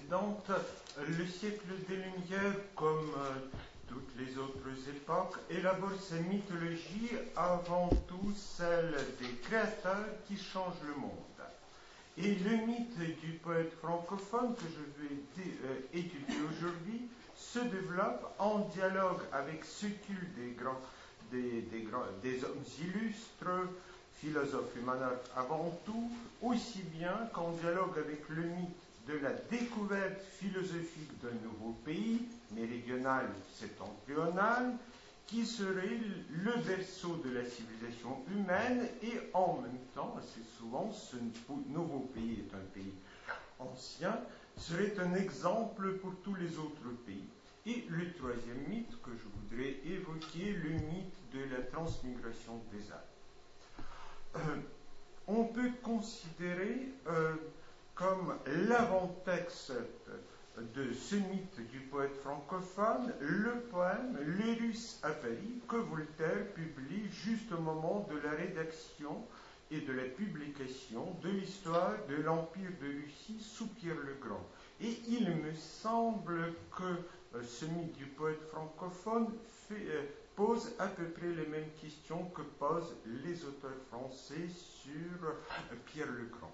précédente, le siècle des Lumières, comme toutes les autres époques, élabore sa mythologie avant tout celle des créateurs qui changent le monde. Et le mythe du poète francophone que je vais étudier aujourd'hui se développe en dialogue avec ce culte des hommes illustres, philosophes humanistes avant tout, aussi bien qu'en dialogue avec le mythe de la découverte philosophique d'un nouveau pays, méridional septentrional, qui serait le berceau de la civilisation humaine, et en même temps, assez souvent, ce nouveau pays est un pays ancien, serait un exemple pour tous les autres pays. Et le troisième mythe que je voudrais évoquer, le mythe de la transmigration des âmes. On peut considérer comme l'avant-texte de ce mythe du poète francophone, le poème Les Russes à Paris, que Voltaire publie juste au moment de la rédaction et de la publication de l'histoire de l'Empire de Russie sous Pierre le Grand. Et il me semble que ce mythe du poète francophone pose à peu près les mêmes questions que posent les auteurs français sur Pierre le Grand.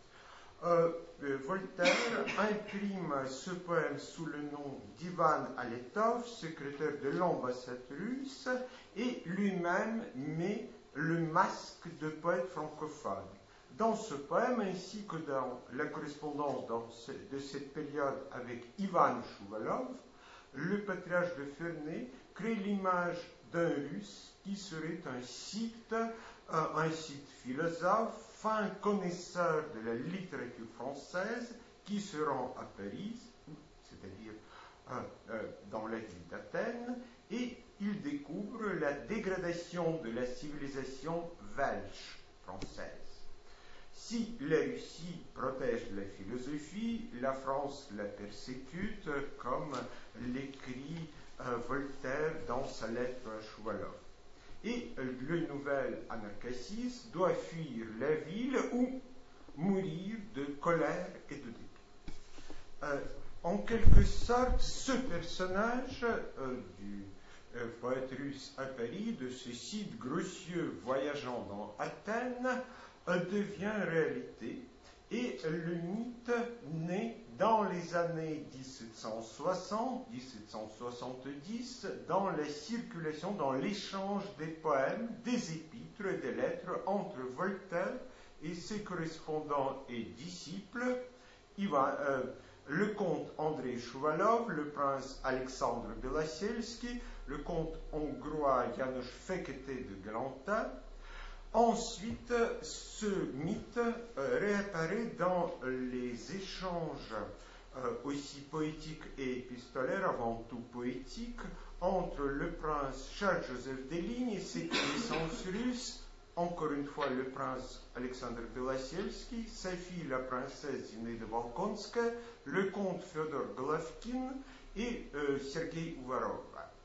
Voltaire imprime ce poème sous le nom d'Ivan Aletov, secrétaire de l'ambassade russe, et lui-même met le masque de poète francophone. Dans ce poème, ainsi que dans la correspondance de cette période avec Ivan Chouvalov, le patriarche de Ferney crée l'image d'un Russe qui serait un site philosophe, fin connaisseur de la littérature française, qui se rend à Paris, c'est-à-dire dans la ville d'Athènes, et il découvre la dégradation de la civilisation welche française. Si la Russie protège la philosophie, la France la persécute, comme l'écrit Voltaire dans sa lettre à Chouvalov. Et le nouvel Anarchassis doit fuir la ville ou mourir de colère et de dépit. En quelque sorte, ce personnage du poète russe à Paris, de ce Cid grossieux voyageant dans Athènes, devient réalité, et le mythe naît dans les années 1760-1770, dans la circulation, dans l'échange des poèmes, des épîtres et des lettres entre Voltaire et ses correspondants et disciples, le comte André Chouvalov, le prince Alexandre Belasielski, le comte hongrois János Fekete de Galanta. Ensuite, ce mythe réapparaît dans les échanges aussi poétiques et épistolaires, avant tout poétiques, entre le prince Charles-Joseph Deligne et ses connaissances russes, encore une fois le prince Alexandre Belasielski, sa fille la princesse Zinaïda Volkonska, le comte Fyodor Golovkin et Sergei Uvarov.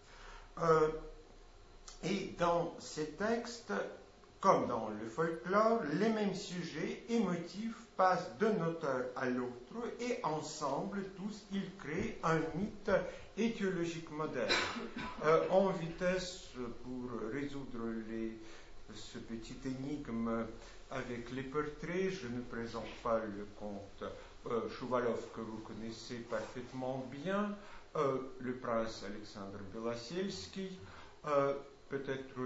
Et dans ces textes, comme dans le folklore, les mêmes sujets et motifs passent d'un auteur à l'autre, et ensemble, tous, ils créent un mythe étiologique moderne. En vitesse, pour résoudre ce petit énigme avec les portraits, je ne présente pas le comte Chouvalov que vous connaissez parfaitement bien, le prince Alexandre Belasielski, peut-être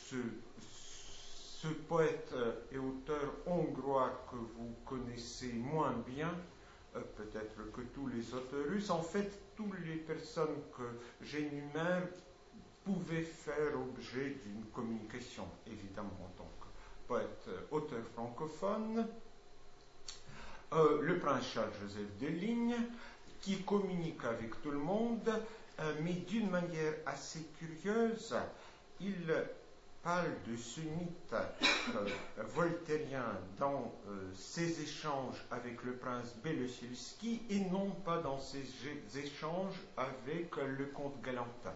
ce poète et auteur hongrois que vous connaissez moins bien, peut-être que tous les auteurs russes. En fait, toutes les personnes que j'énumère pouvaient faire objet d'une communication, évidemment, en tant que poète, auteur francophone. Le prince Charles-Joseph Deligne, qui communique avec tout le monde, mais d'une manière assez curieuse. Il parle de ce mythe voltairien dans ses échanges avec le prince Belosielski, et non pas dans ses échanges avec le comte Galantin.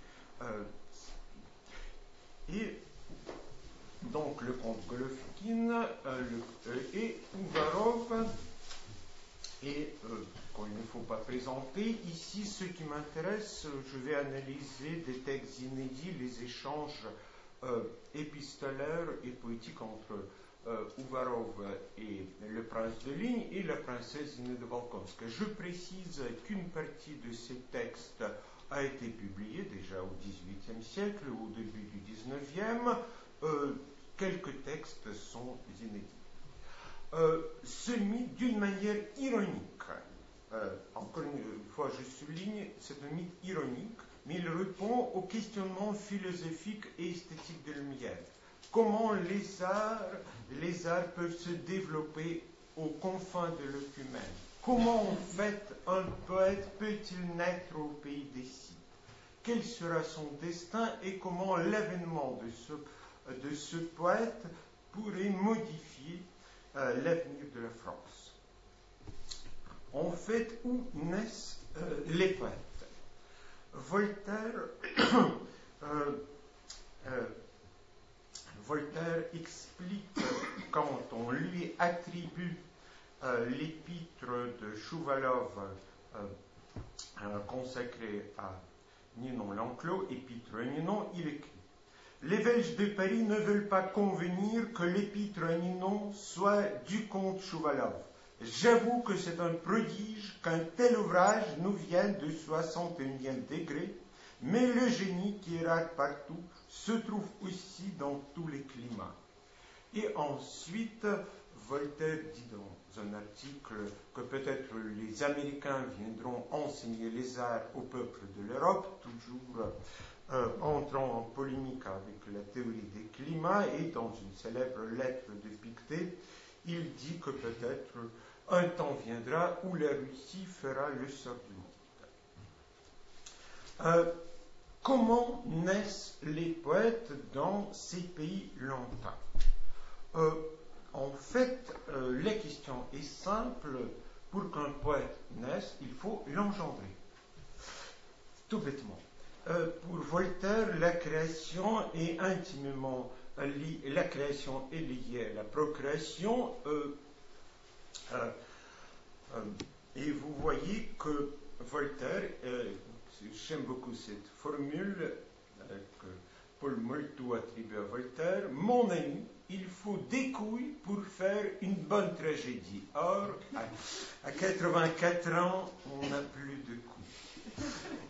Et donc le comte Golovkin et Uvarov Et quand il ne faut pas présenter, ici, ce qui m'intéresse, je vais analyser des textes inédits, les échanges épistolaires et poétiques entre Uvarov et le prince de Ligne et la princesse Inna de Volkonsk. Je précise qu'une partie de ces textes a été publiée déjà au XVIIIe siècle ou au début du XIXe. Quelques textes sont inédits. Ce mythe, d'une manière ironique, encore une fois je souligne, c'est un mythe ironique, mais il répond au questionnement philosophique et esthétique de Lumière. Comment les arts peuvent se développer aux confins de l'être humain? Comment en fait un poète peut-il naître au pays des Scythes? Quel sera son destin et comment l'avènement de ce poète pourrait modifier l'avenir de la France? En fait, où naissent les poètes? Voltaire explique quand on lui attribue l'épître de Chouvalov consacré à Ninon L'Enclos, épître à Ninon, il écrit: les Belges de Paris ne veulent pas convenir que l'épître à Ninon soit du comte Chouvalov. J'avoue que c'est un prodige qu'un tel ouvrage nous vienne de 61e degré, mais le génie qui est rare partout se trouve aussi dans tous les climats. Et ensuite, Voltaire dit dans un article que peut-être les Américains viendront enseigner les arts au peuple de l'Europe, toujours entrant en polémique avec la théorie des climats, et dans une célèbre lettre de Pictet, il dit que peut-être un temps viendra où la Russie fera le sort du monde. Comment naissent les poètes dans ces pays lointains? En fait, la question est simple. Pour qu'un poète naisse, il faut l'engendrer. Tout bêtement. Pour Voltaire, la création est intimement liée, la création est liée à la procréation. Et vous voyez que Voltaire, j'aime beaucoup cette formule que Paul Moltou attribue à Voltaire: mon ami, il faut des couilles pour faire une bonne tragédie. Or, à 84 ans, on n'a plus de couilles.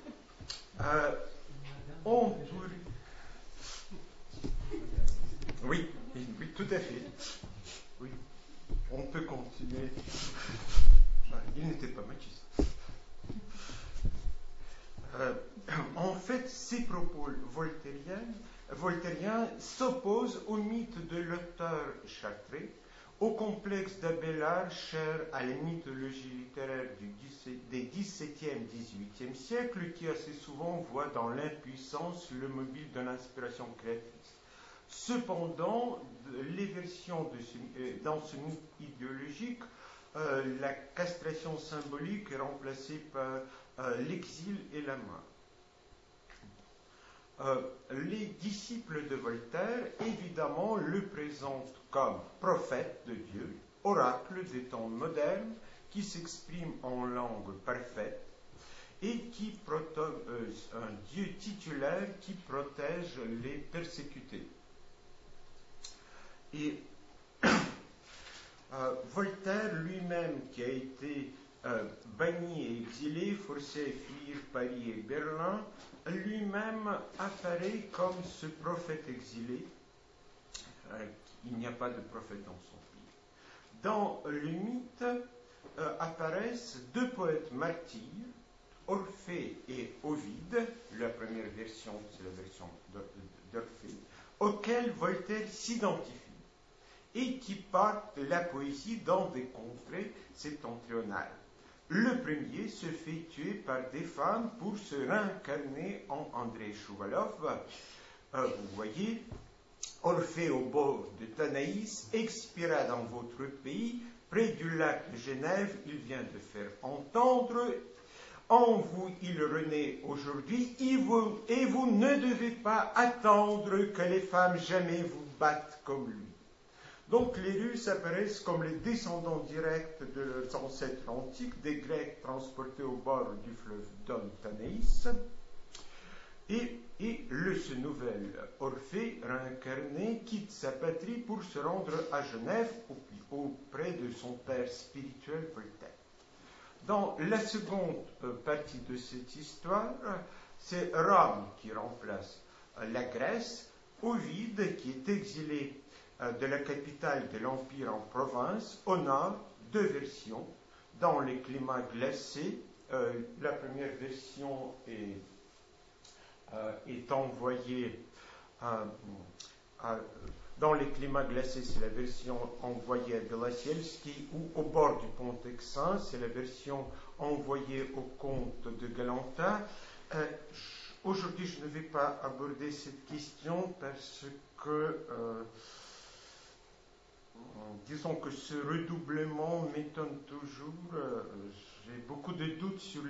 Oui, tout à fait. Oui, on peut continuer. Il n'était pas machiste. En fait, ces propos voltairiens s'opposent au mythe de l'auteur chartré, au complexe d'Abélard cher à la mythologie littéraire des XVIIe, XVIIIe siècles, qui assez souvent voit dans l'impuissance le mobile d'une inspiration créatrice. Cependant, les versions dans ce mythe idéologique, la castration symbolique est remplacée par l'exil et la mort. Les disciples de Voltaire, évidemment, le présentent comme prophète de Dieu, oracle des temps modernes, qui s'exprime en langue parfaite et qui un Dieu titulaire qui protège les persécutés. Et Voltaire lui-même, qui a été banni et exilé, forcé à fuir Paris et Berlin, lui-même apparaît comme ce prophète exilé. Il n'y a pas de prophète dans son pays. Dans le mythe apparaissent deux poètes martyrs, Orphée et Ovide. La première version, c'est la version d'Orphée, auxquels Voltaire s'identifie et qui partent la poésie dans des contrées septentrionales. Le premier se fait tuer par des femmes pour se réincarner en André Chouvalov. Vous voyez, Orphée au bord de Tanaïs expira dans votre pays, près du lac de Genève, il vient de faire entendre. En vous, il renaît aujourd'hui, et vous ne devez pas attendre que les femmes jamais vous battent comme lui. Donc les Russes apparaissent comme les descendants directs de leurs ancêtres antiques, des Grecs transportés au bord du fleuve Don Tanais. Et ce nouvel Orphée réincarné quitte sa patrie pour se rendre à Genève auprès de son père spirituel Voltaire. Dans la seconde partie de cette histoire, c'est Rome qui remplace la Grèce, Ovide qui est exilé de la capitale de l'Empire en province, au nord, deux versions, dans les climats glacés. La première version est envoyée dans les climats glacés, c'est la version envoyée à Belasielski, ou au bord du pont Texan, c'est la version envoyée au comte de Galanta. Aujourd'hui, je ne vais pas aborder cette question parce que disons que ce redoublement m'étonne toujours. J'ai beaucoup de doutes sur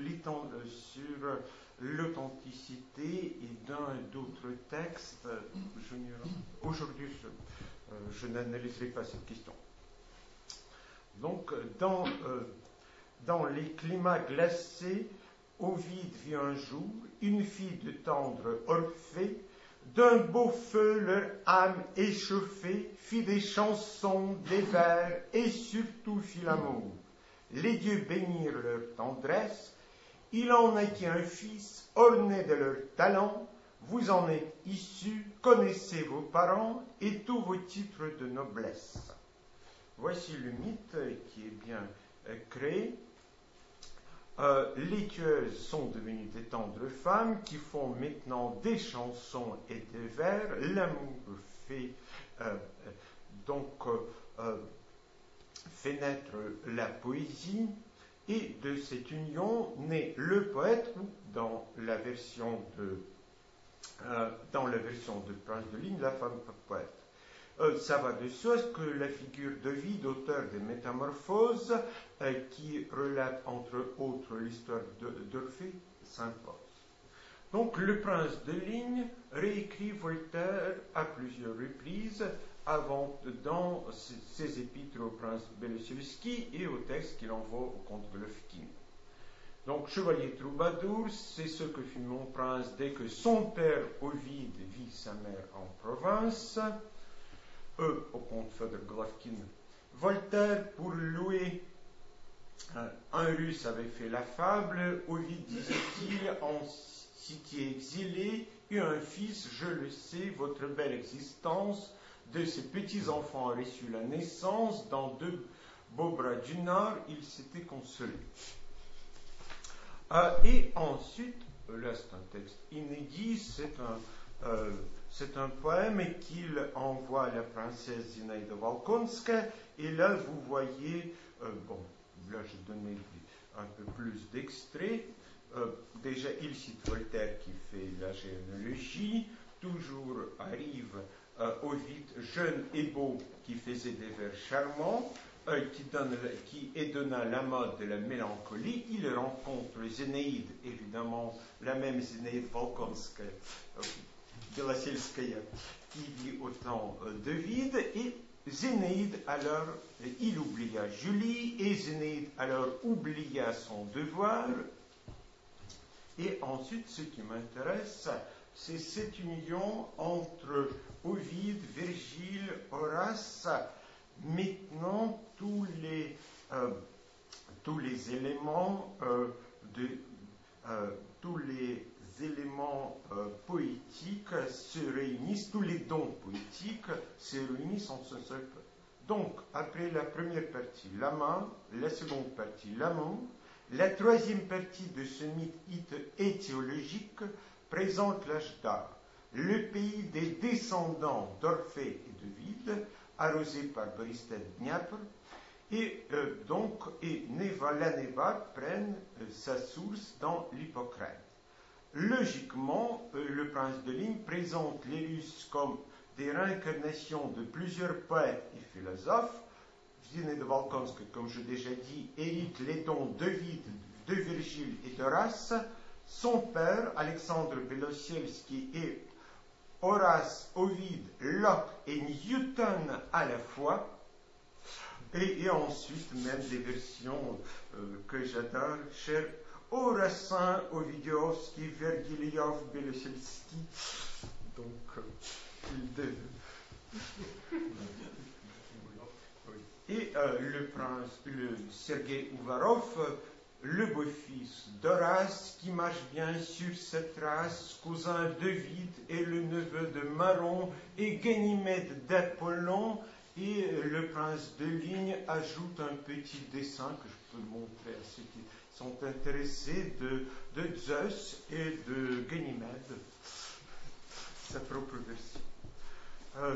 l'authenticité et d'un et d'autres textes. Aujourd'hui, je n'analyserai pas cette question. Donc, dans les climats glacés, Ovide vit un jour une fille de tendre Orphée, d'un beau feu leur âme échauffée, fit des chansons, des vers, et surtout fit l'amour. Les dieux bénirent leur tendresse, il en naquit un fils, orné de leur talent, vous en êtes issus, connaissez vos parents et tous vos titres de noblesse. Voici le mythe qui est bien créé. Les tueuses sont devenues des tendres femmes qui font maintenant des chansons et des vers. L'amour fait naître la poésie, et de cette union naît le poète, ou dans la version de Prince de Ligne, la femme poète. Ça va de soi que la figure d'Ovide, auteur des Métamorphoses, qui relate entre autres l'histoire d'Orphée, s'impose. Donc le prince de Ligne réécrit Voltaire à plusieurs reprises dans ses épîtres au prince Belosielski et au texte qu'il envoie au comte Golovkin. Donc, chevalier troubadour, c'est ce que fit mon prince dès que son père Ovide vit sa mère en province. Au comte Fodor Golovkin. Voltaire, pour louer un Russe, avait fait la fable. Ovide, disait-il, en cité exilé, eut un fils, je le sais, votre belle existence. De ses petits-enfants a reçu la naissance. Dans deux beaux bras du Nord, il s'était consolé. Et ensuite, là c'est un texte inédit, c'est un poème qu'il envoie à la princesse Zinaïda Volkonska, et là vous voyez, là j'ai donné un peu plus d'extraits. Déjà il cite Voltaire qui fait la généalogie, toujours arrive Ovide, jeune et beau, qui faisait des vers charmants, qui donna la mode de la mélancolie. Il rencontre Zénaïde, évidemment, la même Zénaïde Volkonska, Belasielskaya, qui vit au temps d'Ovide, et Zénaïde, alors, il oublia Julie, et Zénaïde, alors, oublia son devoir. Et ensuite, ce qui m'intéresse, c'est cette union entre Ovide, Virgile, Horace. Maintenant, tous les éléments poétiques se réunissent, tous les dons poétiques se réunissent en ce seul peuple. Donc, après la première partie, l'amour, la seconde partie, l'amour, la troisième partie de ce mythe étiologique présente l'âge d'or, le pays des descendants d'Orphée et d'Ovide, arrosé par Boristel Dniepr, et la Neva prenne sa source dans l'Hippocrate. Logiquement, le prince de Ligne présente les Russes comme des réincarnations de plusieurs poètes et philosophes. Zinaïda Volkonska, comme je l'ai déjà dit, hérite les dons d'Ovide, de Virgile et d'Horace. Son père, Alexandre Belosielski, est Horace, Ovide, Locke et Newton à la fois. Et ensuite, même des versions que j'adore, cher Horasin, Ovidiowski, Vergiliov, Beloselsky. Donc, il devait. Et le prince, le Sergei Ouvarov, le beau-fils d'Horace, qui marche bien sur cette race, cousin d'Ovide et le neveu de Maron, et Ganymède d'Apollon, et le prince de Ligne ajoute un petit dessin que je peux montrer à ceux qui sont intéressés de Zeus et de Ganymède, sa propre version.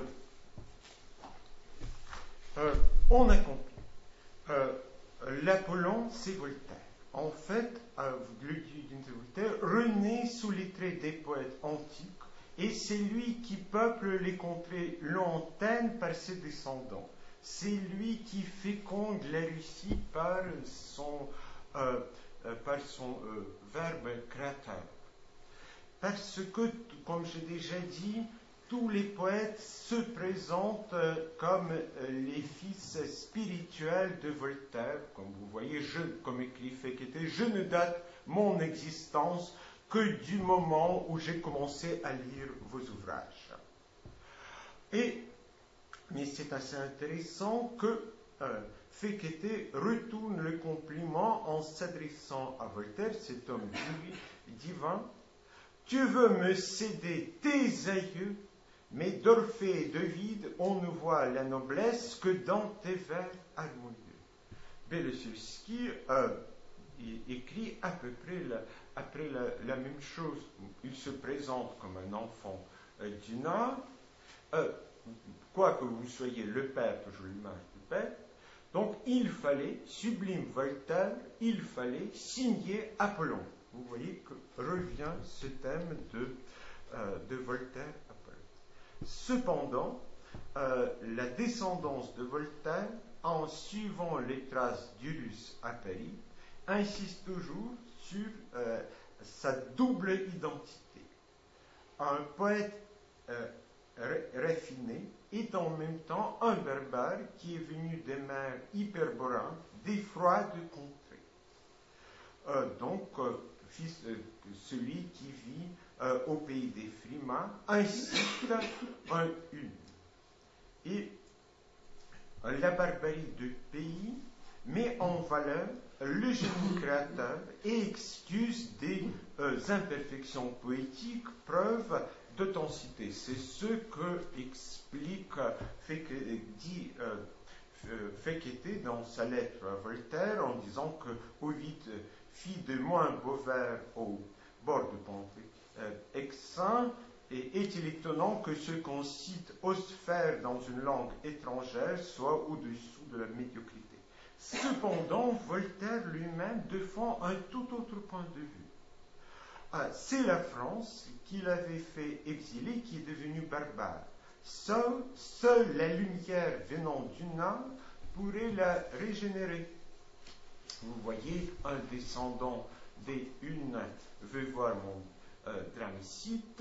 On a compris. L'Apollon, c'est Voltaire. En fait, le Voltaire renaît sous les traits des poètes antiques, et c'est lui qui peuple les contrées lointaines par ses descendants. C'est lui qui féconde la Russie par son verbe créateur. Parce que, comme j'ai déjà dit, tous les poètes se présentent comme les fils spirituels de Voltaire. Comme vous voyez, comme écrit Fekete, je ne date mon existence que du moment où j'ai commencé à lire vos ouvrages. Mais c'est assez intéressant que Fekete retourne le compliment en s'adressant à Voltaire, cet homme divin. Tu veux me céder tes aïeux, mais d'Orphée et d'Ovide, on ne voit la noblesse que dans tes vers harmonieux. Beloselsky écrit à peu près la même chose. Il se présente comme un enfant du Nord, quoique vous soyez le père, toujours l'image du père. Donc il fallait, sublime Voltaire, il fallait signer Apollon. Vous voyez que revient ce thème de Voltaire-Apollon. Cependant, la descendance de Voltaire, en suivant les traces d'Urus à Paris, insiste toujours sur sa double identité. Un poète raffiné est en même temps un berbère qui est venu des mers hyperboréennes, des froides contrées. Celui qui vit au pays des Frimas incite une. Et la barbarie du pays met en valeur le génie créateur et excuse des imperfections poétiques, preuve d'authenticité. C'est ce que explique Fekete dans sa lettre à Voltaire en disant que Ovide fit de moins beaux vers au bord de Pont-Exin. Et est-il étonnant que ce qu'on cite ose faire dans une langue étrangère soit au-dessous de la médiocrité? Cependant, Voltaire lui-même défend un tout autre point de vue. C'est la France qui l'avait fait exiler qui est devenue barbare. Seule la lumière venant du Nord pourrait la régénérer. Vous voyez, un descendant des Hunes veut voir mon dramicite.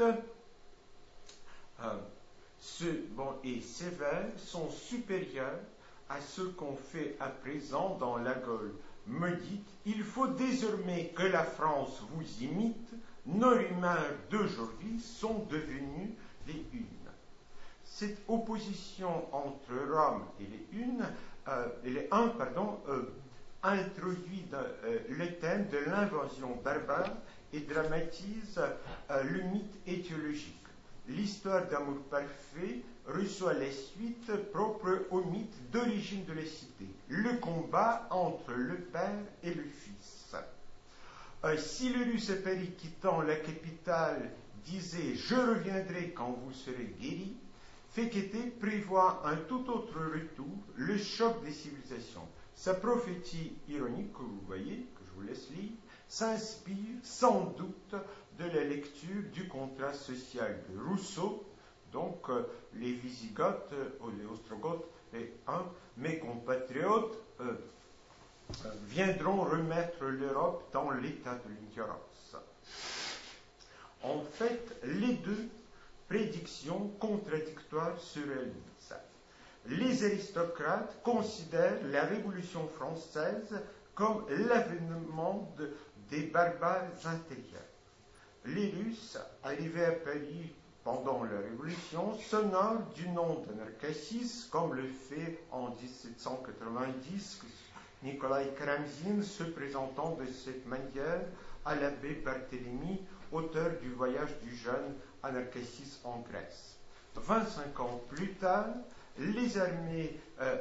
Et ces vers sont supérieurs à ce qu'on fait à présent dans la Gaule maudite. Il faut désormais que la France vous imite. Nos rumeurs d'aujourd'hui sont devenues les Hunes. Cette opposition entre Rome et les Huns, introduit le thème de l'invasion barbare et dramatise le mythe étiologique. L'histoire d'amour parfait reçoit la suite propre au mythe d'origine de la cité, le combat entre le père et le fils. Si le Russe à Paris quittant la capitale disait « Je reviendrai quand vous serez guéri », Fekete prévoit un tout autre retour, le choc des civilisations. Sa prophétie ironique, que vous voyez, que je vous laisse lire, s'inspire sans doute de la lecture du contrat social de Rousseau. Donc les Wisigoths, les Ostrogoths, mes compatriotes, viendront remettre l'Europe dans l'état de l'ignorance. En fait, les deux prédictions contradictoires se réalisent. les aristocrates considèrent la Révolution française comme l'avènement des barbares intérieurs. Les Russes, arrivés à Paris pendant la Révolution, s'honorent du nom d'anarchassis, comme le fait en 1790 Nikolai Karamzin, se présentant de cette manière à l'abbé Barthélemy, auteur du voyage du jeune anarchassis en Grèce. 25 ans plus tard, les armées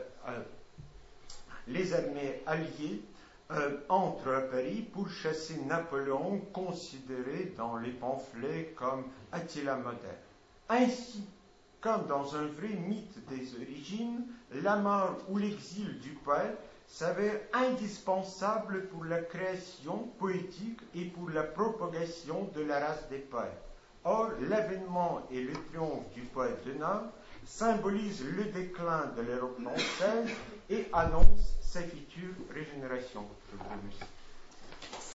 alliées entrent à Paris pour chasser Napoléon, considéré dans les pamphlets comme Attila moderne. Ainsi, comme dans un vrai mythe des origines, la mort ou l'exil du poète s'avère indispensable pour la création poétique et pour la propagation de la race des poètes. Or, l'avènement et le triomphe du poète de Nord symbolisent le déclin de l'Europe française et annoncent sa future régénération. Je vous remercie.